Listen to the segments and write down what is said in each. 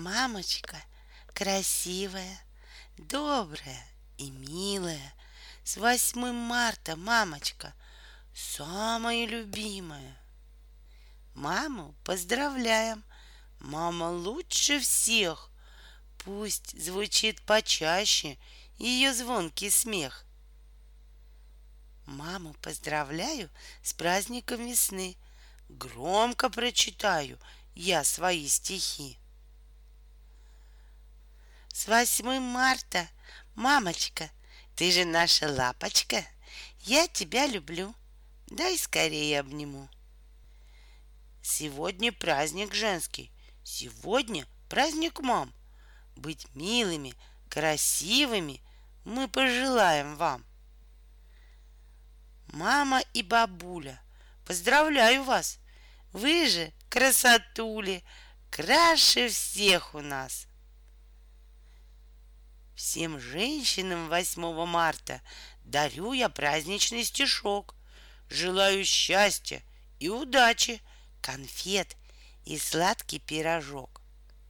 Мамочка красивая, добрая и милая. С 8 марта, мамочка, самая любимая. Маму поздравляем, мама лучше всех. Пусть звучит почаще ее звонкий смех. Маму поздравляю с праздником весны. Громко прочитаю я свои стихи. С 8 марта, мамочка, ты же наша лапочка. Я тебя люблю, дай скорее обниму. Сегодня праздник женский, сегодня праздник мам. Быть милыми, красивыми мы пожелаем вам. Мама и бабуля, поздравляю вас. Вы же красотули, краше всех у нас. Всем женщинам 8 марта дарю я праздничный стишок. Желаю счастья и удачи, конфет и сладкий пирожок.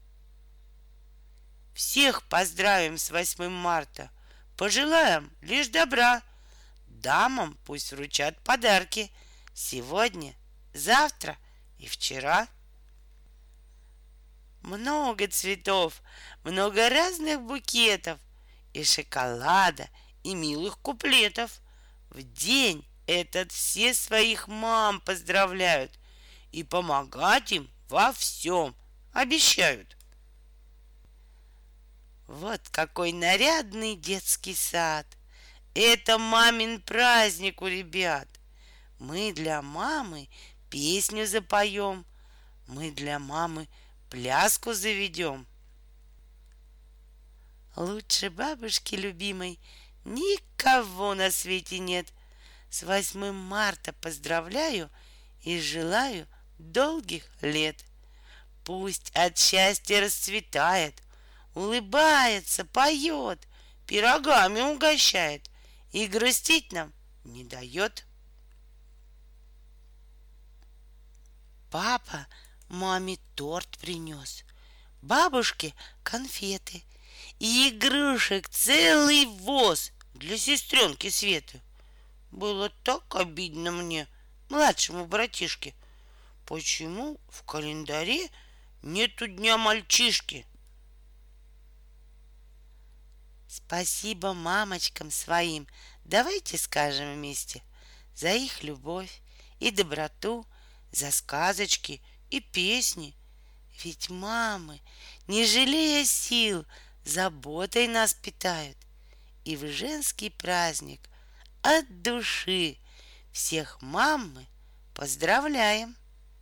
Всех поздравим с 8 марта, пожелаем лишь добра. Дамам пусть вручат подарки сегодня, завтра и вчера. Много цветов, много разных букетов, и шоколада, и милых куплетов. В день этот все своих мам поздравляют и помогать им во всем обещают. Вот какой нарядный детский сад. Это мамин праздник у ребят. Мы для мамы песню запоем, мы для мамы пляску заведем. Лучше бабушки любимой никого на свете нет. С 8 марта поздравляю и желаю долгих лет. Пусть от счастья расцветает, улыбается, поет, пирогами угощает и грустить нам не дает. Папа маме торт принес, бабушке конфеты и игрушек целый воз для сестренки Светы. Было так обидно мне, младшему братишке. Почему в календаре нету дня мальчишки? Спасибо мамочкам своим, давайте скажем вместе, за их любовь и доброту, за сказочки и песни. Ведь мамы, не жалея сил, заботой нас питают. И в женский праздник от души всех мам мы поздравляем.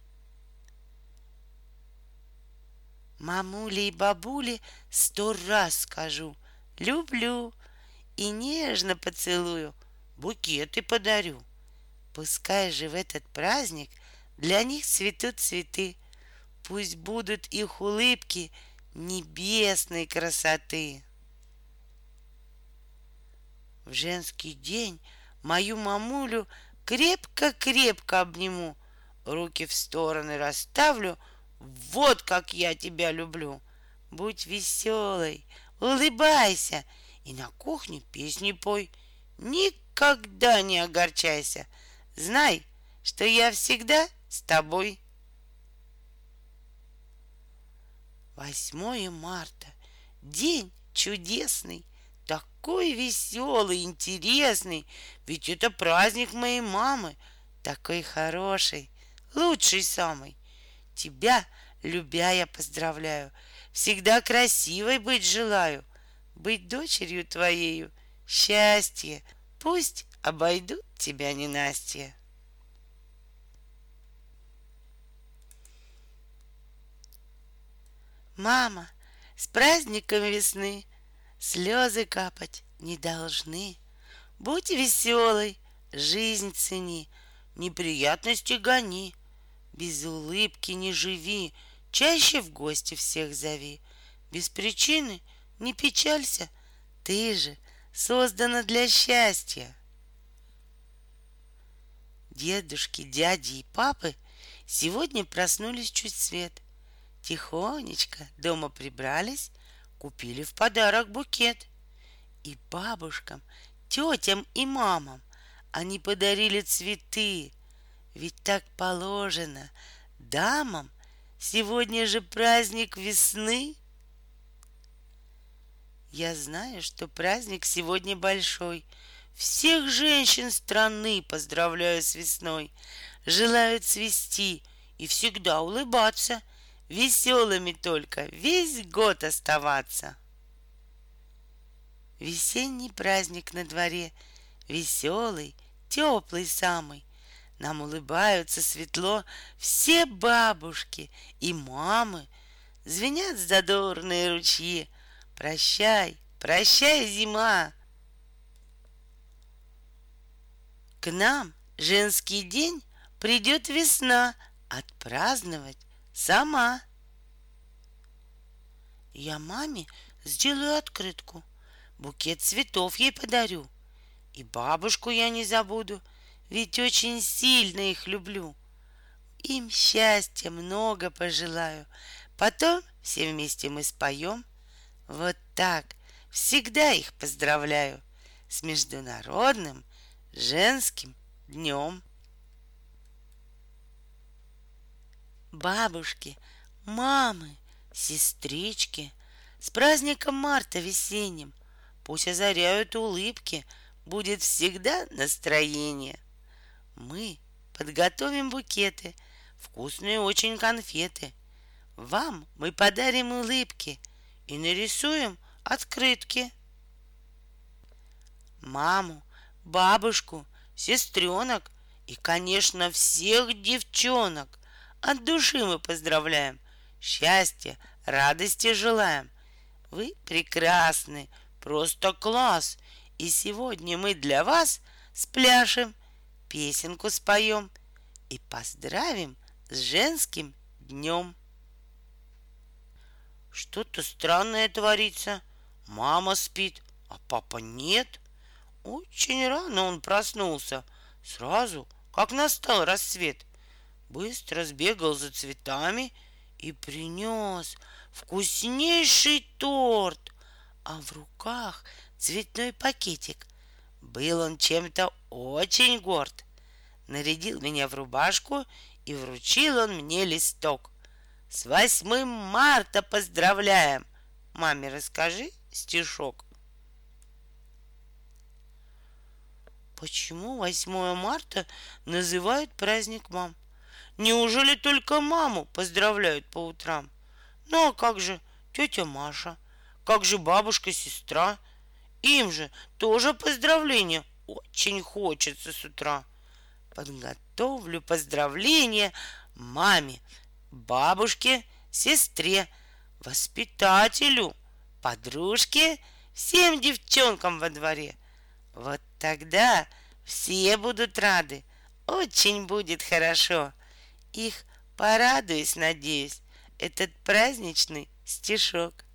Мамуле и бабуле 100 раз скажу: люблю и нежно поцелую, букеты подарю. Пускай же в этот праздник для них цветут цветы, пусть будут их улыбки небесной красоты. В женский день мою мамулю крепко-крепко обниму, руки в стороны расставлю. Вот как я тебя люблю. Будь веселой, улыбайся и на кухне песни пой. Никогда не огорчайся. Знай, что я всегда с тобой. 8 марта. День чудесный, такой веселый, интересный. Ведь это праздник моей мамы, такой хороший, лучший самый. Тебя, любя, я поздравляю. Всегда красивой быть желаю. Быть дочерью твоею счастье. Пусть обойдут тебя ненастья. Мама, с праздником весны слезы капать не должны. Будь веселой, жизнь цени, неприятности гони. Без улыбки не живи, чаще в гости всех зови. Без причины не печалься, ты же создана для счастья. Дедушки, дяди и папы сегодня проснулись чуть свет. Тихонечко дома прибрались, купили в подарок букет. И бабушкам, тетям и мамам они подарили цветы. Ведь так положено дамам. Сегодня же праздник весны. Я знаю, что праздник сегодня большой. Всех женщин страны поздравляю с весной. Желаю цвести и всегда улыбаться, веселыми только весь год оставаться. Весенний праздник на дворе, веселый, теплый самый. Нам улыбаются светло все бабушки и мамы. Звенят задорные ручьи. Прощай, прощай, зима. К нам женский день придет весна отпраздновать сама. Я маме сделаю открытку, букет цветов ей подарю. И бабушку я не забуду, ведь очень сильно их люблю. Им счастья много пожелаю, потом все вместе мы споем. Вот так всегда их поздравляю с Международным женским днем. Бабушки, мамы, сестрички, с праздником марта весенним. Пусть озаряют улыбки, будет всегда настроение. Мы подготовим букеты, вкусные очень конфеты. Вам мы подарим улыбки и нарисуем открытки. Маму, бабушку, сестренок и, конечно, всех девчонок от души мы поздравляем. Счастья, радости желаем. Вы прекрасны, просто класс. И сегодня мы для вас спляшем, песенку споем и поздравим с женским днем. Что-то странное творится. Мама спит, а папа нет. Очень рано он проснулся, сразу, как настал рассвет. Быстро сбегал за цветами и принес вкуснейший торт, а в руках цветной пакетик. Был он чем-то очень горд. Нарядил меня в рубашку и вручил он мне листок. С 8 марта поздравляем! Маме расскажи стишок. Почему 8 марта называют праздник мам? Неужели только маму поздравляют по утрам? Ну а как же тетя Маша? Как же бабушка-сестра? Им же тоже поздравления очень хочется с утра. Подготовлю поздравления маме, бабушке, сестре, воспитателю, подружке, всем девчонкам во дворе. Вот тогда все будут рады, очень будет хорошо. Их порадуюсь, надеюсь, этот праздничный стишок.